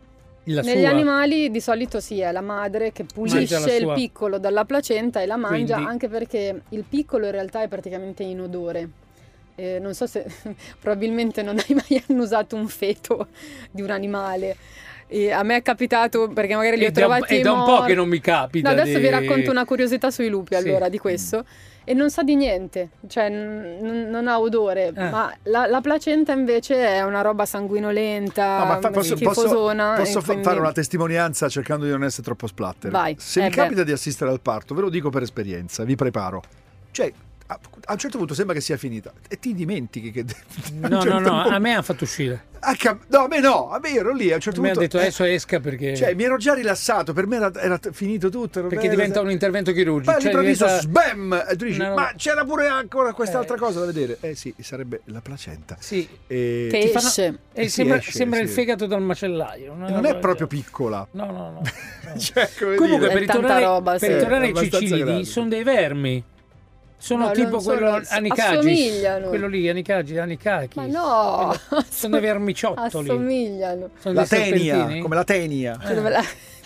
Speaker 1: La
Speaker 2: Negli
Speaker 1: sua.
Speaker 2: animali di solito sì, è la madre che
Speaker 1: Mangia
Speaker 2: pulisce
Speaker 1: la
Speaker 2: il
Speaker 1: sua.
Speaker 2: piccolo dalla placenta e la mangia,
Speaker 1: Quindi-
Speaker 2: anche perché il piccolo in realtà è praticamente inodore. Eh, non so se probabilmente non hai mai annusato un feto di un animale. E a me è capitato perché magari li ho
Speaker 1: È da, un-
Speaker 2: trovati
Speaker 1: è da un po'
Speaker 2: morti.
Speaker 1: che non mi capita.
Speaker 2: No, adesso
Speaker 1: di-
Speaker 2: vi racconto una curiosità sui lupi
Speaker 1: Sì.
Speaker 2: allora di questo. E non sa di niente, cioè n- n- non ha odore,
Speaker 1: Ah.
Speaker 2: ma la, la placenta invece è una roba sanguinolenta,
Speaker 5: No, ma fa- posso, posso-
Speaker 2: schifosona.
Speaker 5: posso
Speaker 2: e
Speaker 5: fa-
Speaker 2: quindi-
Speaker 5: fare una testimonianza cercando di non essere troppo splatter?
Speaker 2: Vai.
Speaker 5: Se
Speaker 2: Eh
Speaker 5: mi
Speaker 2: beh.
Speaker 5: capita di assistere al parto, ve lo dico per esperienza, vi preparo. Cioè, a, a un certo punto sembra che sia finita e ti dimentichi che... a un
Speaker 1: No,
Speaker 5: certo
Speaker 1: no, no,
Speaker 5: punto-
Speaker 1: a me ha fatto uscire.
Speaker 5: Ah, cam- no, a me no, a me io ero lì a un certo
Speaker 1: Mi ha
Speaker 5: punto...
Speaker 1: detto adesso esca perché,
Speaker 5: Cioè, mi ero già rilassato, per me era, era t- finito tutto. ero
Speaker 1: perché
Speaker 5: bello,
Speaker 1: diventa un intervento chirurgico.
Speaker 5: Poi
Speaker 1: Cioè,
Speaker 5: all'improvviso,
Speaker 1: diventa-
Speaker 5: sbam! E tu dici,
Speaker 1: No, no.
Speaker 5: ma c'era pure ancora quest'altra
Speaker 1: Eh.
Speaker 5: cosa da vedere. Eh sì, sarebbe la placenta.
Speaker 1: Sì.
Speaker 5: E...
Speaker 2: Che
Speaker 1: Ti fanno-
Speaker 2: esce.
Speaker 1: E
Speaker 5: Eh sì,
Speaker 1: sembra,
Speaker 5: esce,
Speaker 1: sembra il
Speaker 5: sì.
Speaker 1: fegato dal macellaio. una
Speaker 5: e non
Speaker 1: roba
Speaker 5: è
Speaker 1: del
Speaker 5: proprio
Speaker 1: genere.
Speaker 5: piccola.
Speaker 1: No, no, no. no.
Speaker 5: Cioè, come
Speaker 1: Comunque,
Speaker 5: dire...
Speaker 1: per
Speaker 2: È tanta
Speaker 1: ritornare,
Speaker 2: roba,
Speaker 1: per
Speaker 2: sì.
Speaker 1: ritornare
Speaker 5: È
Speaker 1: ai
Speaker 5: abbastanza
Speaker 1: cecilidi,
Speaker 5: grande.
Speaker 1: sono dei vermi. Sono
Speaker 2: No,
Speaker 1: tipo
Speaker 2: non sono-
Speaker 1: quello Anicagis.
Speaker 2: assomigliano.
Speaker 1: Quello lì, Anicagis, Anicakis.
Speaker 2: Ma no,
Speaker 1: Sono dei vermiciottoli.
Speaker 2: assomigliano.
Speaker 1: Sono
Speaker 5: La
Speaker 1: dei
Speaker 5: tenia,
Speaker 1: serpentini.
Speaker 5: come la tenia.
Speaker 2: Cioè, dove la-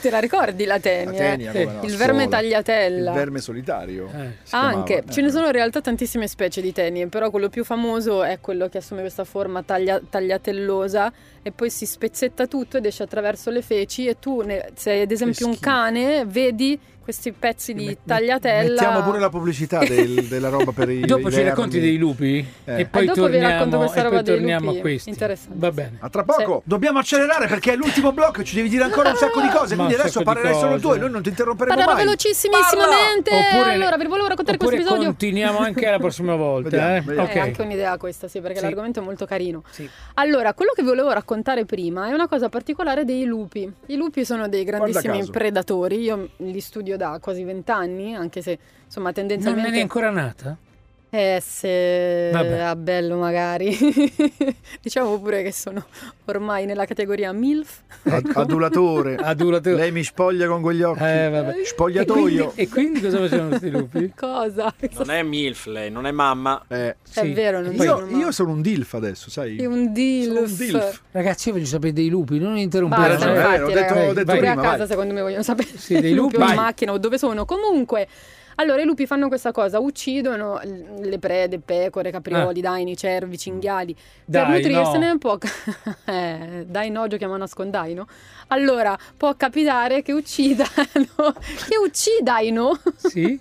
Speaker 2: Te la ricordi la
Speaker 5: La
Speaker 2: tenia?
Speaker 5: tenia,
Speaker 1: Sì.
Speaker 5: come no,
Speaker 2: Il verme
Speaker 5: sola.
Speaker 2: tagliatella.
Speaker 5: Il verme solitario.
Speaker 1: Eh.
Speaker 5: si chiamava.
Speaker 2: Anche,
Speaker 5: Eh.
Speaker 2: ce ne sono in realtà tantissime specie di tenie, però quello più famoso è quello che assume questa forma taglia- tagliatellosa e poi si spezzetta tutto ed esce attraverso le feci e tu, ne, se ad esempio un
Speaker 5: schifo.
Speaker 2: cane, vedi questi pezzi di
Speaker 5: Met-
Speaker 2: tagliatella.
Speaker 5: Mettiamo pure la pubblicità del- della roba per i
Speaker 1: Dopo
Speaker 5: i
Speaker 1: ci racconti
Speaker 5: vermi.
Speaker 1: dei lupi
Speaker 5: Eh.
Speaker 1: e poi
Speaker 2: E dopo vi racconto
Speaker 1: torniamo,
Speaker 2: questa
Speaker 1: e
Speaker 2: roba
Speaker 1: poi
Speaker 2: dei
Speaker 1: torniamo
Speaker 2: lupi.
Speaker 1: a questi.
Speaker 2: Interessante.
Speaker 1: Va bene.
Speaker 5: A tra poco. Dobbiamo accelerare perché è l'ultimo blocco, ci devi dire ancora un sacco di cose,
Speaker 1: Ma
Speaker 5: quindi
Speaker 1: un
Speaker 5: adesso
Speaker 1: sacco di
Speaker 5: parlerai solo tu
Speaker 1: cose.
Speaker 5: e noi non ti interromperemo
Speaker 2: Parlerò
Speaker 5: mai.
Speaker 2: velocissimamente.
Speaker 1: Oppure-
Speaker 2: Allora, vi volevo raccontare questo
Speaker 1: Oppure
Speaker 2: episodio.
Speaker 1: continuiamo anche la prossima volta.
Speaker 5: Vediamo,
Speaker 1: eh?
Speaker 5: vediamo.
Speaker 1: Ok.
Speaker 2: È anche un'idea questa, sì, perché
Speaker 1: Sì.
Speaker 2: l'argomento è molto carino.
Speaker 1: Sì.
Speaker 2: Allora, quello che volevo raccontare prima è una cosa particolare dei lupi. I lupi sono dei grandissimi
Speaker 5: caso.
Speaker 2: predatori, io li studio da quasi vent'anni, anche se insomma
Speaker 1: Non
Speaker 2: tendenzialmente...
Speaker 1: eri ancora nata?
Speaker 2: Eh, se
Speaker 1: Vabbè.
Speaker 2: a bello magari. Diciamo pure che sono ormai nella categoria MILF.
Speaker 5: Ad- Adulatore.
Speaker 1: Adulatore.
Speaker 5: Lei mi spoglia con quegli occhi.
Speaker 1: Eh, vabbè.
Speaker 5: Spogliatoio.
Speaker 1: E quindi, e quindi cosa facevano questi lupi?
Speaker 2: Cosa?
Speaker 6: Non è MILF lei, non è mamma.
Speaker 5: Eh,
Speaker 2: È vero, non
Speaker 5: io,
Speaker 2: sono
Speaker 5: io sono un dilf adesso, sai?
Speaker 2: È un
Speaker 5: Sono un
Speaker 2: DILF.
Speaker 5: dilf.
Speaker 1: Ragazzi, io voglio sapere dei lupi, non interrompere.
Speaker 2: Basta,
Speaker 5: ragione,
Speaker 2: infatti,
Speaker 5: eh, ho detto-
Speaker 2: ragazzi,
Speaker 5: ho detto
Speaker 2: pure
Speaker 5: prima,
Speaker 2: a casa
Speaker 5: vai.
Speaker 2: secondo me vogliono sapere
Speaker 1: Sì, dei lupi.
Speaker 2: o in
Speaker 5: Vai.
Speaker 2: macchina o dove sono. Comunque, allora i lupi fanno questa cosa, uccidono l- le prede, pecore, caprioli, daini, cervi, cinghiali. Per
Speaker 1: Dai,
Speaker 2: nutrirsene
Speaker 1: no.
Speaker 2: può... eh, dai no, giochiamo a nascondai, no? Allora, può capitare che uccidano... che uccidano...
Speaker 1: Sì?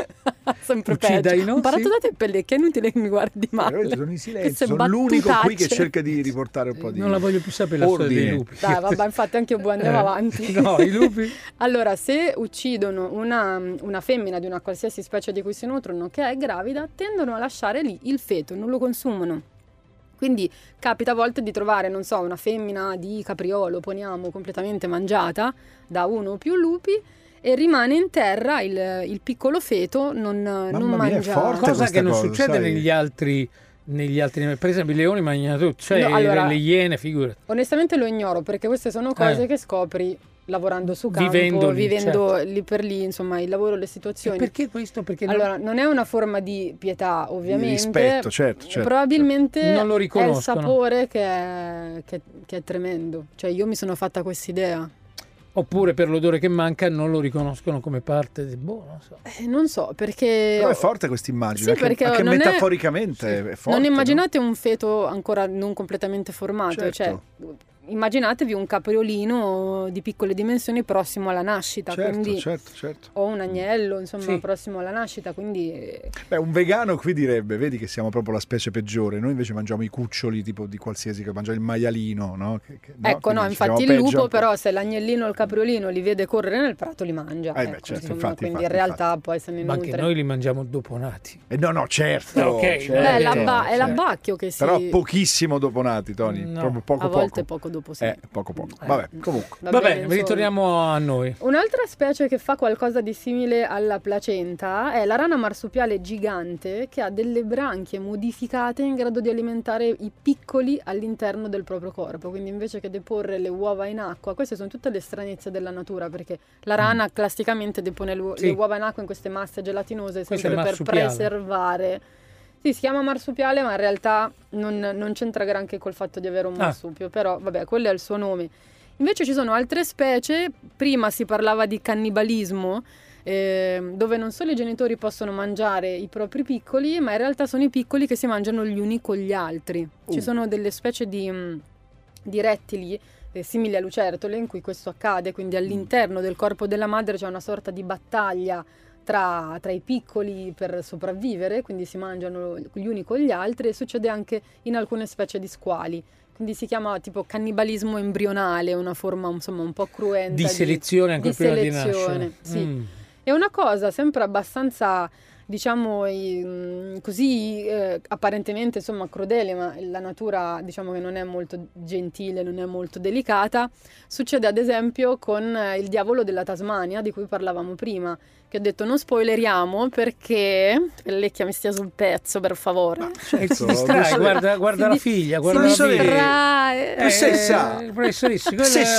Speaker 2: Sempre
Speaker 1: Uccidai,
Speaker 2: peggio.
Speaker 1: no?
Speaker 2: Ho imparato
Speaker 1: Sì.
Speaker 2: da te, Pellecchia, è inutile che mi guardi male.
Speaker 5: Eh, sono in
Speaker 2: Queste
Speaker 5: silenzio, sono l'unico qui che
Speaker 2: battutacce.
Speaker 5: cerca di riportare un po' di
Speaker 1: Non la voglio più sapere la storia
Speaker 5: ordine.
Speaker 1: dei lupi.
Speaker 2: Dai, vabbè, infatti anche io buon andiamo
Speaker 1: Eh,
Speaker 2: avanti.
Speaker 1: No, i lupi.
Speaker 2: Allora, se uccidono una, una femmina di una qualsiasi specie di cui si nutrono che è gravida, tendono a lasciare lì il feto, non lo consumano. Quindi capita a volte di trovare, non so, una femmina di capriolo, poniamo, completamente mangiata da uno o più lupi e rimane in terra il, il piccolo feto non, non
Speaker 5: mia, è
Speaker 2: mangiato.
Speaker 5: forte.
Speaker 1: Cosa
Speaker 5: questa
Speaker 1: che non
Speaker 5: cosa,
Speaker 1: succede
Speaker 5: sai?
Speaker 1: negli altri negli altri per esempio i leoni mangiano tutto, cioè
Speaker 2: No, allora-
Speaker 1: le, le iene, figurati.
Speaker 2: Onestamente lo ignoro perché queste sono cose
Speaker 1: Eh.
Speaker 2: che scopri lavorando su campo,
Speaker 1: Vivendo
Speaker 2: vivendo,
Speaker 1: lì, certo.
Speaker 2: lì per lì, insomma, il lavoro, le
Speaker 1: E
Speaker 2: situazioni.
Speaker 1: perché questo? Perché non-
Speaker 2: Allora, non è una forma di pietà, ovviamente.
Speaker 5: rispetto, certo, certo,
Speaker 2: Probabilmente
Speaker 1: Non lo
Speaker 2: è il
Speaker 1: riconoscono.
Speaker 2: sapore che è, che- che è tremendo. Cioè, io mi sono fatta quest'idea.
Speaker 1: oppure per l'odore che manca non lo riconoscono come parte del boh, non so.
Speaker 2: Eh, non so, perché...
Speaker 5: Però è forte questa immagine,
Speaker 2: Sì,
Speaker 5: anche,
Speaker 2: perché
Speaker 5: anche
Speaker 2: non è-
Speaker 5: metaforicamente è forte.
Speaker 2: non
Speaker 5: no?
Speaker 2: immaginate un feto ancora non completamente formato,
Speaker 5: Certo.
Speaker 2: cioè immaginatevi un capriolino di piccole dimensioni prossimo alla nascita,
Speaker 5: Certo,
Speaker 2: quindi
Speaker 5: certo, certo.
Speaker 2: o un agnello, insomma,
Speaker 1: Sì.
Speaker 2: prossimo alla nascita, quindi eh,
Speaker 5: Beh, un vegano qui direbbe, vedi che siamo proprio la specie peggiore, noi invece mangiamo i cuccioli tipo di qualsiasi, che mangiamo il maialino, no? Che- che- no,
Speaker 2: ecco, no,
Speaker 5: quindi
Speaker 2: infatti
Speaker 5: siamo
Speaker 2: il
Speaker 5: peggio
Speaker 2: lupo
Speaker 5: ancora.
Speaker 2: però se l'agnellino o il capriolino li vede correre nel prato li mangia,
Speaker 5: Eh beh,
Speaker 2: ecco,
Speaker 5: certo,
Speaker 2: insomma,
Speaker 5: infatti,
Speaker 2: quindi
Speaker 5: infatti,
Speaker 2: in realtà poi se ne
Speaker 1: Ma anche
Speaker 2: nutre.
Speaker 1: noi li mangiamo dopo nati.
Speaker 5: Eh, no, no, certo.
Speaker 1: Ok,
Speaker 5: certo,
Speaker 2: Beh, è,
Speaker 1: certo,
Speaker 2: l'abba- è
Speaker 5: certo.
Speaker 2: l'abbacchio che si...
Speaker 5: Però pochissimo dopo nati, Tony,
Speaker 1: No.
Speaker 5: proprio poco
Speaker 2: a volte
Speaker 5: poco.
Speaker 2: poco dopo sì.
Speaker 5: Eh, poco poco.
Speaker 1: Eh.
Speaker 5: Vabbè, comunque.
Speaker 2: Va
Speaker 1: Va
Speaker 2: bene,
Speaker 1: bene,
Speaker 2: insomma.
Speaker 1: ritorniamo a noi.
Speaker 2: Un'altra specie che fa qualcosa di simile alla placenta è la rana marsupiale gigante che ha delle branchie modificate in grado di alimentare i piccoli all'interno del proprio corpo, quindi invece che deporre le uova in acqua, queste sono tutte le stranezze della natura perché la rana classicamente depone le,
Speaker 1: Sì.
Speaker 2: le uova in acqua in queste masse gelatinose
Speaker 1: Questo è
Speaker 2: sempre per
Speaker 1: marsupiale.
Speaker 2: preservare. Sì, si chiama marsupiale ma in realtà non, non c'entra granché col fatto di avere un
Speaker 1: Ah.
Speaker 2: marsupio, però vabbè, quello è il suo nome. Invece ci sono altre specie, prima si parlava di cannibalismo, ehm, dove non solo i genitori possono mangiare i propri piccoli, ma in realtà sono i piccoli che si mangiano gli uni con gli altri. Ci
Speaker 5: Uh.
Speaker 2: sono delle specie di, mh, di rettili eh, simili a lucertole in cui questo accade, quindi all'interno del corpo della madre c'è una sorta di battaglia tra, tra i piccoli per sopravvivere, quindi si mangiano gli uni con gli altri, e succede anche in alcune specie di squali. Quindi si chiama tipo cannibalismo embrionale, una forma insomma un po' cruenta
Speaker 1: Di selezione ancora
Speaker 2: di
Speaker 1: prima di
Speaker 2: selezione,
Speaker 1: nascere.
Speaker 2: sì.
Speaker 1: Mm.
Speaker 2: È una cosa sempre abbastanza, diciamo, i- mh, così eh, apparentemente insomma crudele, ma la natura diciamo che non è molto gentile, non è molto delicata. Succede ad esempio con eh, il diavolo della Tasmania, di cui parlavamo prima, che ho detto non spoileriamo perché Pellecchia mi stia sul pezzo, per favore.
Speaker 1: E si
Speaker 5: Certo,
Speaker 1: distrae,
Speaker 5: adesso-
Speaker 1: guarda, guarda
Speaker 2: Si
Speaker 1: la
Speaker 2: di-
Speaker 1: figlia,
Speaker 2: si
Speaker 1: guarda la figlia.
Speaker 2: distrae.
Speaker 5: Eh, se sa.
Speaker 1: professoressa, quella-
Speaker 5: Se sa.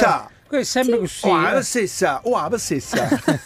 Speaker 1: È sempre così.
Speaker 5: Oh, la
Speaker 1: eh.
Speaker 5: stessa, oh, la stessa.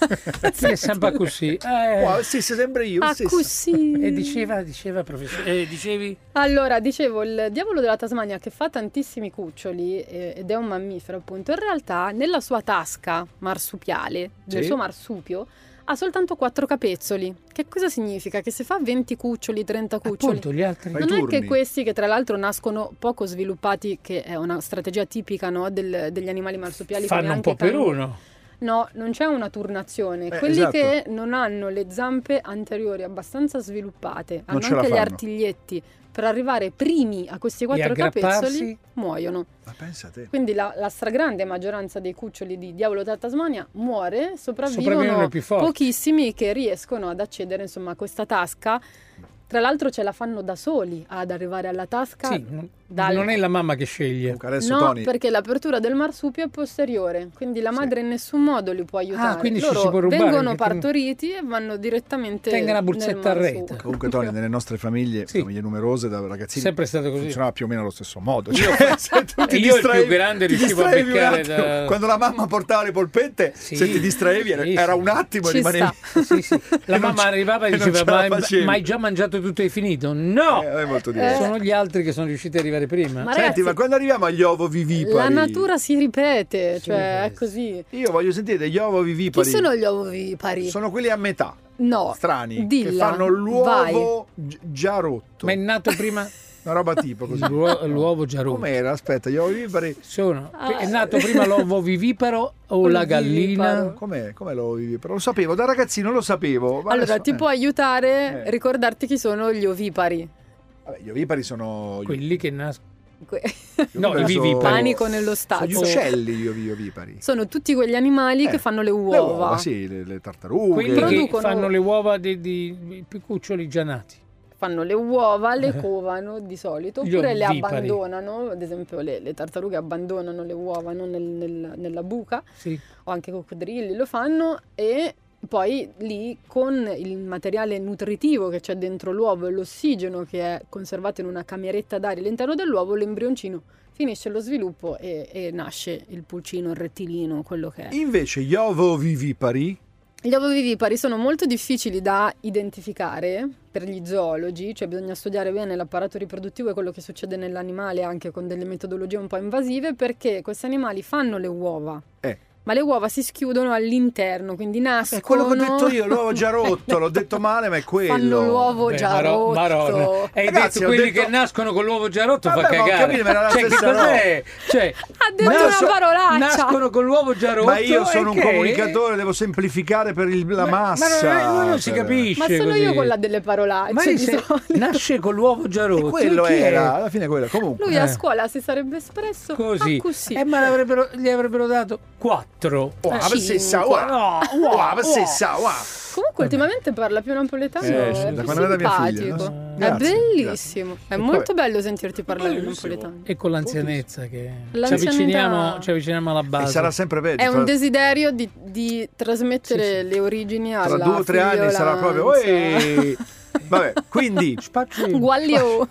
Speaker 1: È sempre così. Eh.
Speaker 5: Oh, la stessa sempre io, la
Speaker 2: Ah,
Speaker 5: stessa.
Speaker 2: così.
Speaker 1: E diceva, diceva professore, eh, dicevi?
Speaker 2: Allora, dicevo, il diavolo della Tasmania che fa tantissimi cuccioli eh, ed è un mammifero appunto, in realtà nella sua tasca marsupiale, nel
Speaker 5: Sì.
Speaker 2: suo marsupio, ha soltanto quattro capezzoli. Che cosa significa? Che se fa venti cuccioli, trenta cuccioli,
Speaker 1: Appunto, gli altri.
Speaker 5: Fai
Speaker 2: non è
Speaker 5: turni.
Speaker 2: che questi che tra l'altro nascono poco sviluppati, che è una strategia tipica, no, del- degli animali marsupiali come
Speaker 1: Fanno un
Speaker 2: anche
Speaker 1: po' per
Speaker 2: canguri.
Speaker 1: uno.
Speaker 2: No, non c'è una turnazione.
Speaker 5: Eh,
Speaker 2: Quelli
Speaker 5: esatto.
Speaker 2: che non hanno le zampe anteriori abbastanza sviluppate, hanno
Speaker 5: ce la
Speaker 2: anche gli
Speaker 5: fanno.
Speaker 2: artiglietti per arrivare primi a questi quattro
Speaker 1: aggrapparsi.
Speaker 2: capezzoli, muoiono.
Speaker 5: Ma pensa te.
Speaker 2: Quindi la, la stragrande maggioranza dei cuccioli di diavolo della Tasmania muore,
Speaker 1: Sopravvivono
Speaker 2: sopravvivono
Speaker 1: i più forti.
Speaker 2: pochissimi che riescono ad accedere insomma a questa tasca. Tra l'altro ce la fanno da soli ad arrivare alla tasca.
Speaker 1: Sì, non,
Speaker 2: dal-
Speaker 1: non è la mamma che sceglie.
Speaker 5: Comunque adesso
Speaker 2: No,
Speaker 5: Tony,
Speaker 2: perché l'apertura del marsupio è posteriore, quindi la
Speaker 5: Sì.
Speaker 2: madre in nessun modo li può aiutare.
Speaker 1: Ah, quindi ci
Speaker 2: Loro
Speaker 1: si può rubare,
Speaker 2: vengono
Speaker 1: perché-
Speaker 2: partoriti e vanno direttamente
Speaker 1: Tenga una
Speaker 2: nel
Speaker 1: bursetta a
Speaker 2: marsupio.
Speaker 1: rete.
Speaker 5: comunque Tony, nelle nostre famiglie,
Speaker 1: Sì.
Speaker 5: famiglie numerose da ragazzini,
Speaker 1: Sempre stato così.
Speaker 5: funzionava più o meno allo stesso modo. Cioè, se tu ti
Speaker 1: E io il
Speaker 5: distraevi-
Speaker 1: più grande
Speaker 5: ti
Speaker 1: riuscivo a
Speaker 5: distraevi un
Speaker 1: beccare
Speaker 5: attimo.
Speaker 1: da-
Speaker 5: Quando la mamma portava le polpette,
Speaker 1: Sì,
Speaker 5: se ti distraevi era,
Speaker 1: sì,
Speaker 5: era
Speaker 1: sì.
Speaker 5: un attimo e
Speaker 2: Ci
Speaker 5: rimanevi.
Speaker 2: sta.
Speaker 1: Sì, sì. La
Speaker 5: E non
Speaker 1: mamma
Speaker 5: ce-
Speaker 1: arrivava e
Speaker 5: e non
Speaker 1: diceva:
Speaker 5: ce la
Speaker 1: ma,
Speaker 5: facevi."
Speaker 1: ma hai già mangiato tutto e hai finito? No!
Speaker 5: Eh, è molto diverso.
Speaker 1: Sono gli altri che sono riusciti ad arrivare prima.
Speaker 2: Ma
Speaker 5: Senti,
Speaker 2: ragazzi,
Speaker 5: ma quando arriviamo agli ovovivipari,
Speaker 2: la natura si ripete,
Speaker 1: Si
Speaker 2: cioè
Speaker 1: ripete.
Speaker 2: è così.
Speaker 5: io voglio sentire degli
Speaker 2: Chi
Speaker 5: ovovivipari.
Speaker 2: sono gli ovovipari?
Speaker 5: Sono quelli a metà,
Speaker 2: No,
Speaker 5: strani,
Speaker 2: dilla,
Speaker 5: che fanno l'uovo
Speaker 2: vai.
Speaker 5: gi- già rotto.
Speaker 1: Ma è nato prima
Speaker 5: Una roba tipo così.
Speaker 1: l'uo- l'uovo già rotto.
Speaker 5: Com'era? Aspetta, gli ovovivipari.
Speaker 1: Sono.
Speaker 2: Ah.
Speaker 1: È nato prima l'uovo viviparo o la gallina?
Speaker 2: Oviviparo.
Speaker 5: Com'è? Com'è l'ovoviviparo? Lo sapevo, da ragazzino lo sapevo. ma
Speaker 2: Allora,
Speaker 5: adesso-
Speaker 2: ti
Speaker 5: eh.
Speaker 2: può aiutare
Speaker 5: Eh.
Speaker 2: ricordarti chi sono gli ovipari.
Speaker 5: Vabbè, gli ovipari sono.
Speaker 1: Quelli che nascono.
Speaker 2: Que-
Speaker 1: No, i
Speaker 5: sono-
Speaker 1: vivipari.
Speaker 2: Panico nello
Speaker 5: Sono gli
Speaker 2: stazio.
Speaker 5: uccelli gli ovi- ovipari.
Speaker 2: Sono tutti quegli animali
Speaker 5: Eh,
Speaker 2: che fanno le
Speaker 5: Le
Speaker 2: uova.
Speaker 5: uova, sì, le, le tartarughe.
Speaker 1: Quelli che
Speaker 2: Producono-
Speaker 1: fanno le uova di, di, di più cuccioli già nati.
Speaker 2: Fanno le uova, le covano di solito,
Speaker 1: Gli
Speaker 2: oppure le
Speaker 1: ovipari.
Speaker 2: abbandonano. Ad esempio, le, le tartarughe abbandonano le uova non nel- nel- nella buca,
Speaker 1: Sì.
Speaker 2: o anche i coccodrilli lo fanno, e poi lì con il materiale nutritivo che c'è dentro l'uovo e l'ossigeno che è conservato in una cameretta d'aria all'interno dell'uovo, l'embrioncino finisce lo sviluppo e, e nasce il pulcino, il rettilino, quello che è.
Speaker 5: Invece gli ovovivipari.
Speaker 2: Gli ovovivipari sono molto difficili da identificare per gli zoologi, cioè bisogna studiare bene l'apparato riproduttivo e quello che succede nell'animale anche con delle metodologie un po' invasive, perché questi animali fanno le uova.
Speaker 5: Eh.
Speaker 2: Ma le uova si schiudono all'interno, quindi nascono...
Speaker 5: È quello che ho detto io, l'uovo già rotto, l'ho detto male, ma è quello.
Speaker 2: Fanno l'uovo
Speaker 1: Beh,
Speaker 2: già
Speaker 1: Maro-
Speaker 2: rotto.
Speaker 1: Maronna. Hai
Speaker 5: Ragazzi,
Speaker 1: detto
Speaker 5: ho
Speaker 1: quelli
Speaker 5: detto-
Speaker 1: che nascono con l'uovo già rotto,
Speaker 5: Vabbè,
Speaker 1: fa
Speaker 5: ma ho
Speaker 1: cagare.
Speaker 5: capito, ma era la
Speaker 1: cioè, che
Speaker 5: stessa
Speaker 1: cos'è? Cioè,
Speaker 2: Ha detto
Speaker 5: Ma io
Speaker 2: una
Speaker 5: so-
Speaker 2: parolaccia!
Speaker 1: nascono con l'uovo già rotto.
Speaker 5: Ma io sono
Speaker 1: e
Speaker 5: un
Speaker 1: che?
Speaker 5: comunicatore, devo semplificare per il- la
Speaker 1: Ma-
Speaker 5: massa.
Speaker 1: Ma non, non si
Speaker 5: per-
Speaker 1: capisce.
Speaker 2: Ma sono
Speaker 1: così.
Speaker 2: io quella delle parolacce.
Speaker 1: Ma
Speaker 2: di
Speaker 1: se-
Speaker 2: solito.
Speaker 1: nasce con l'uovo già rotto.
Speaker 5: E quello
Speaker 1: chi è?
Speaker 5: era, alla fine quello. Comunque.
Speaker 2: Lui a
Speaker 1: Eh.
Speaker 2: scuola si sarebbe espresso
Speaker 1: Così.
Speaker 2: ah, così.
Speaker 1: Eh, ma l'avrebbero- gli avrebbero dato quattro.
Speaker 5: Wow,
Speaker 2: cinque.
Speaker 5: stessa, wow,
Speaker 1: No,
Speaker 5: wow,
Speaker 1: wow,
Speaker 5: stessa, wow.
Speaker 2: Comunque ultimamente parla più napoletano,
Speaker 5: Eh,
Speaker 2: è
Speaker 5: sì,
Speaker 2: più
Speaker 5: da quando era mia figlia,
Speaker 2: simpatico.
Speaker 5: no?
Speaker 2: È
Speaker 5: Grazie,
Speaker 2: bellissimo, è
Speaker 5: E
Speaker 2: molto
Speaker 5: poi-
Speaker 2: bello sentirti parlare il
Speaker 5: Bellissimo.
Speaker 2: napoletano.
Speaker 1: E con l'anzianezza che ci
Speaker 2: L'anzianità-
Speaker 1: avviciniamo, ci avviciniamo alla
Speaker 5: E
Speaker 1: base.
Speaker 5: sarà sempre peggio.
Speaker 2: È un
Speaker 5: tra-
Speaker 2: desiderio di, di trasmettere
Speaker 1: Sì, sì.
Speaker 2: le origini alla
Speaker 5: Tra due o tre anni sarà proprio.
Speaker 2: figliolanza.
Speaker 5: "Ehi!" Vabbè, quindi.
Speaker 1: Spacci.
Speaker 2: Guaglio.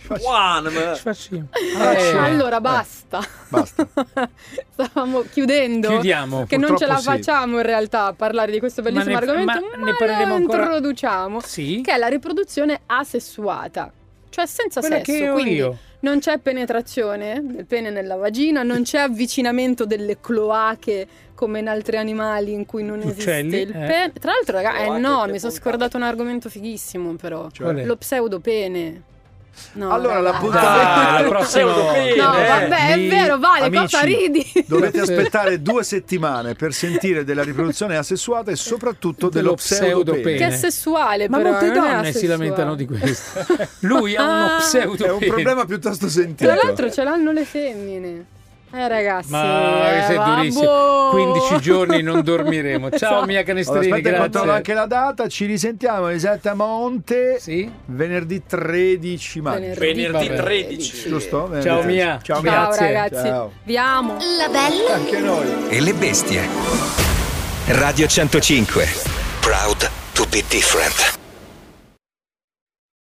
Speaker 6: One, ma-
Speaker 1: Spacci.
Speaker 5: Eh,
Speaker 2: Allora basta.
Speaker 5: Basta.
Speaker 2: Stavamo chiudendo.
Speaker 1: Chiudiamo.
Speaker 2: Che non ce la
Speaker 5: Purtroppo sì.
Speaker 2: facciamo in realtà a parlare di questo bellissimo
Speaker 1: Ma ne-
Speaker 2: argomento,
Speaker 1: ma
Speaker 2: ma,
Speaker 1: ne parleremo
Speaker 2: lo
Speaker 1: ancora-
Speaker 2: introduciamo.
Speaker 1: Sì.
Speaker 2: Che è la riproduzione asessuata, cioè senza
Speaker 1: Quella
Speaker 2: sesso.
Speaker 1: che ho
Speaker 2: quindi
Speaker 1: io.
Speaker 2: non c'è penetrazione del pene nella vagina, non c'è avvicinamento delle cloache come in altri animali in cui non esiste
Speaker 1: Uccelli,
Speaker 2: il
Speaker 1: eh.
Speaker 2: pene. Tra l'altro, raga, eh
Speaker 6: Cloache
Speaker 2: no,
Speaker 6: che
Speaker 2: mi sono
Speaker 6: puntata.
Speaker 2: scordato un argomento fighissimo però.
Speaker 5: Cioè?
Speaker 1: Qual è?
Speaker 2: Lo pseudopene. No,
Speaker 5: Allora,
Speaker 2: raga.
Speaker 5: l'appuntamento-
Speaker 1: Dai, la prossima
Speaker 6: Pseudopene.
Speaker 2: No,
Speaker 5: Eh,
Speaker 2: vabbè, è
Speaker 1: mi-
Speaker 2: vero, vale,
Speaker 5: amici,
Speaker 2: cosa ridi?
Speaker 5: Dovete aspettare due settimane per sentire della riproduzione asessuata e soprattutto dello,
Speaker 1: Dello
Speaker 5: pseudopene.
Speaker 1: pseudopene.
Speaker 2: Che è sessuale,
Speaker 1: Ma
Speaker 2: però
Speaker 1: molte
Speaker 2: non è
Speaker 1: donne si
Speaker 2: asessuale.
Speaker 1: lamentano di questo. Lui ha uno
Speaker 2: Ah.
Speaker 1: pseudopene.
Speaker 5: È un problema piuttosto sentito.
Speaker 2: Tra l'altro ce l'hanno le femmine. Eh ragazzi,
Speaker 1: Ma
Speaker 2: eh,
Speaker 1: sei durissimo.
Speaker 2: vabbò.
Speaker 1: quindici giorni non dormiremo. Ciao
Speaker 2: Esatto.
Speaker 1: mia
Speaker 5: Allora,
Speaker 1: Canestrini,
Speaker 5: aspetta, controllo
Speaker 1: grazie.
Speaker 5: anche la data. Ci risentiamo esattamente
Speaker 1: Sì?
Speaker 5: venerdì tredici maggio.
Speaker 2: Venerdì,
Speaker 6: Venerdì
Speaker 1: Vabbè.
Speaker 6: tredici.
Speaker 5: Giusto? Venerdì
Speaker 1: Ciao,
Speaker 5: tredici.
Speaker 1: Mia.
Speaker 5: Ciao,
Speaker 2: Ciao
Speaker 5: Mia.
Speaker 1: Grazie.
Speaker 2: ragazzi,
Speaker 5: Ciao.
Speaker 2: vi amo.
Speaker 7: La bella
Speaker 5: Anche noi.
Speaker 3: E le bestie. Radio centocinque. Proud to be different.